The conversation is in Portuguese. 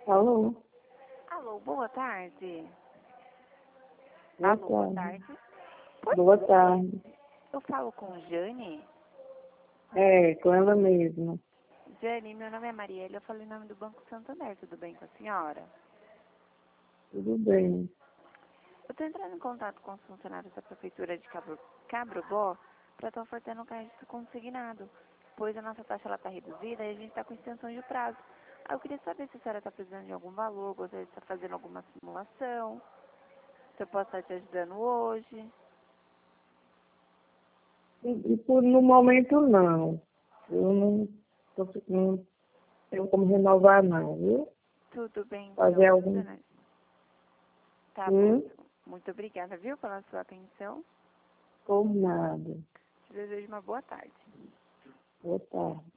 Alô? Alô, boa tarde. Boa Alô, boa tarde. tarde. Pois Boa tarde. eu falo com Jane. É, com ela mesma. Jane, meu nome é Mariela, eu falo em nome do Banco Santander, tudo bem com a senhora? Tudo bem. Eu estou entrando em contato com os funcionários da Prefeitura de Cabrobó para estar ofertando um crédito consignado, pois a nossa taxa está reduzida e a gente está com extensão de prazo. Eu queria saber se a senhora está precisando de algum valor, gostaria de estar fazendo alguma simulação, se eu posso estar te ajudando hoje. No momento, não. Eu não tenho como renovar, não, viu? Tudo bem, Fazer então, algum... dona? Tá bom. Hum? Muito obrigada, viu, pela sua atenção. Por nada. Te desejo uma boa tarde. Boa tarde.